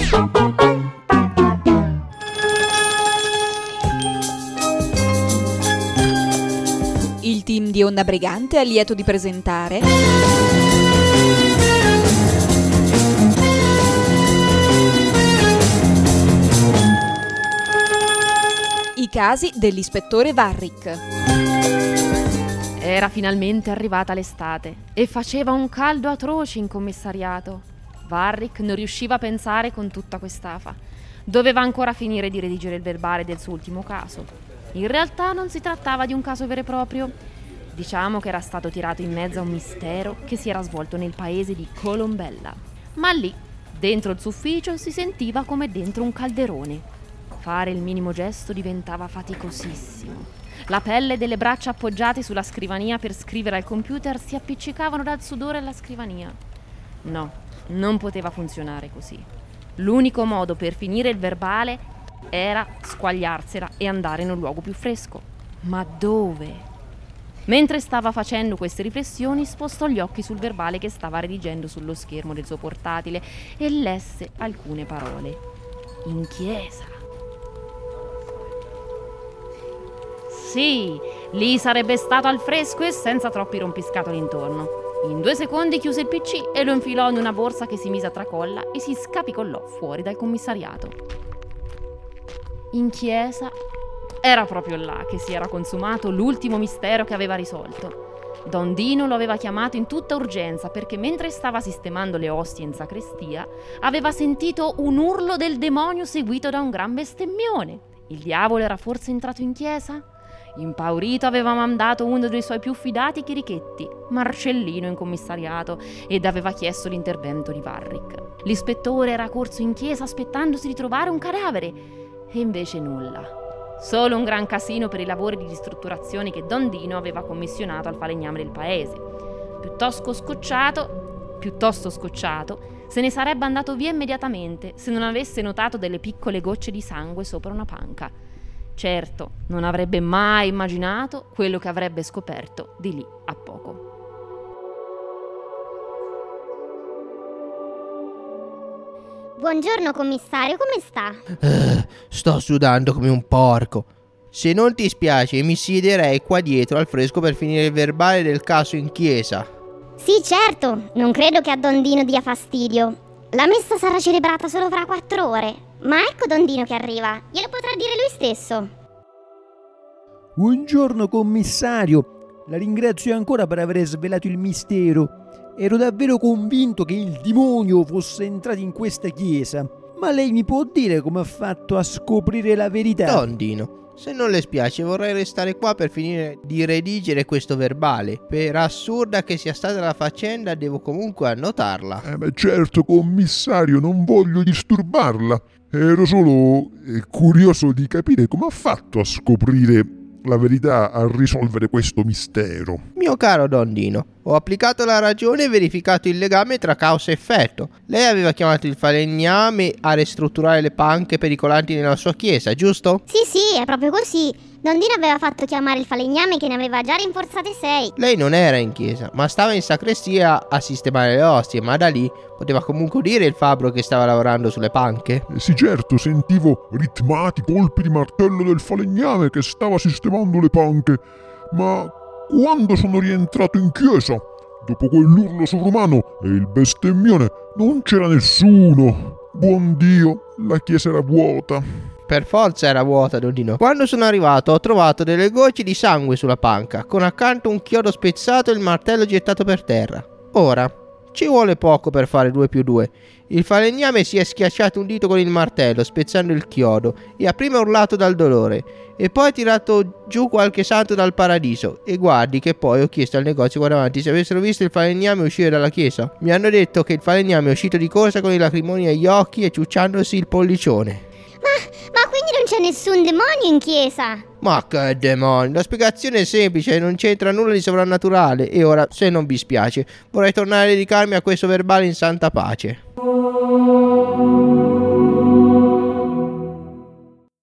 Il team di Onda Brigante è lieto di presentare I casi dell'ispettore Varric. Era finalmente arrivata l'estate e faceva un caldo atroce in commissariato. Varric non riusciva a pensare con tutta quest'afa. Doveva ancora finire di redigere il verbale del suo ultimo caso. In realtà non si trattava di un caso vero e proprio. Diciamo che era stato tirato in mezzo a un mistero che si era svolto nel paese di Colombella. Ma lì, dentro il suo ufficio, si sentiva come dentro un calderone. Fare il minimo gesto diventava faticosissimo. La pelle delle braccia appoggiate sulla scrivania per scrivere al computer si appiccicavano dal sudore alla scrivania. No, non poteva funzionare così. L'unico modo per finire il verbale era squagliarsela e andare in un luogo più fresco. Ma dove? Mentre stava facendo queste riflessioni, spostò gli occhi sul verbale che stava redigendo sullo schermo del suo portatile e lesse alcune parole. In chiesa. Sì, lì sarebbe stato al fresco e senza troppi rompiscatoli intorno. In 2 secondi chiuse il PC e lo infilò in una borsa che si mise a tracolla e si scapicollò fuori dal commissariato. In chiesa era proprio là che si era consumato l'ultimo mistero che aveva risolto. Don Dino lo aveva chiamato in tutta urgenza perché mentre stava sistemando le ostie in sacrestia aveva sentito un urlo del demonio seguito da un gran bestemmione. Il diavolo era forse entrato in chiesa? Impaurito aveva mandato uno dei suoi più fidati chirichetti, Marcellino, in commissariato ed aveva chiesto l'intervento di Varric. L'ispettore era corso in chiesa aspettandosi di trovare un cadavere e invece nulla. Solo un gran casino per i lavori di ristrutturazione che Don Dino aveva commissionato al falegname del paese. Piuttosto scocciato, se ne sarebbe andato via immediatamente se non avesse notato delle piccole gocce di sangue sopra una panca. Certo, non avrebbe mai immaginato quello che avrebbe scoperto di lì a poco. Buongiorno commissario, come sta? Sto sudando come un porco. Se non ti spiace mi siederei qua dietro al fresco per finire il verbale del caso in chiesa. Sì, certo, non credo che a Don Dino dia fastidio. La messa sarà celebrata solo fra 4 ore. Ma ecco Don Dino che arriva, glielo potrà dire lui stesso. Buongiorno commissario, la ringrazio ancora per aver svelato il mistero. Ero davvero convinto che il demonio fosse entrato in questa chiesa. Ma lei mi può dire come ha fatto a scoprire la verità? Don Dino, se non le spiace vorrei restare qua per finire di redigere questo verbale. Per assurda che sia stata la faccenda, devo comunque annotarla. Beh, certo commissario, non voglio disturbarla. Ero solo curioso di capire come ha fatto a scoprire la verità, a risolvere questo mistero. Mio caro Don Dino, ho applicato la ragione e verificato il legame tra causa e effetto. Lei aveva chiamato il falegname a ristrutturare le panche pericolanti nella sua chiesa, giusto? Sì, è proprio così. Don Dino aveva fatto chiamare il falegname che ne aveva già rinforzate 6. Lei non era in chiesa, ma stava in sacrestia a sistemare le ostie, ma da lì poteva comunque udire il fabbro che stava lavorando sulle panche. Sì, certo, sentivo ritmati colpi di martello del falegname che stava sistemando le panche, ma quando sono rientrato in chiesa, dopo quell'urlo sovrumano e il bestemmione, non c'era nessuno. Buon Dio, la chiesa era vuota. Per forza era vuota, Don Dino. Quando sono arrivato ho trovato delle gocce di sangue sulla panca, con accanto un chiodo spezzato e il martello gettato per terra. Ora, ci vuole poco per fare 2 più 2. Il falegname si è schiacciato un dito con il martello, spezzando il chiodo, e ha prima urlato dal dolore, e poi ha tirato giù qualche santo dal paradiso. E guardi che poi ho chiesto al negozio qua davanti se avessero visto il falegname uscire dalla chiesa. Mi hanno detto che il falegname è uscito di corsa con i lacrimoni agli occhi e ciucciandosi il pollicione. Ma quindi non c'è nessun demonio in chiesa? Ma che demonio, la spiegazione è semplice, non c'entra nulla di sovrannaturale. E ora, se non vi spiace, vorrei tornare a dedicarmi a questo verbale in santa pace.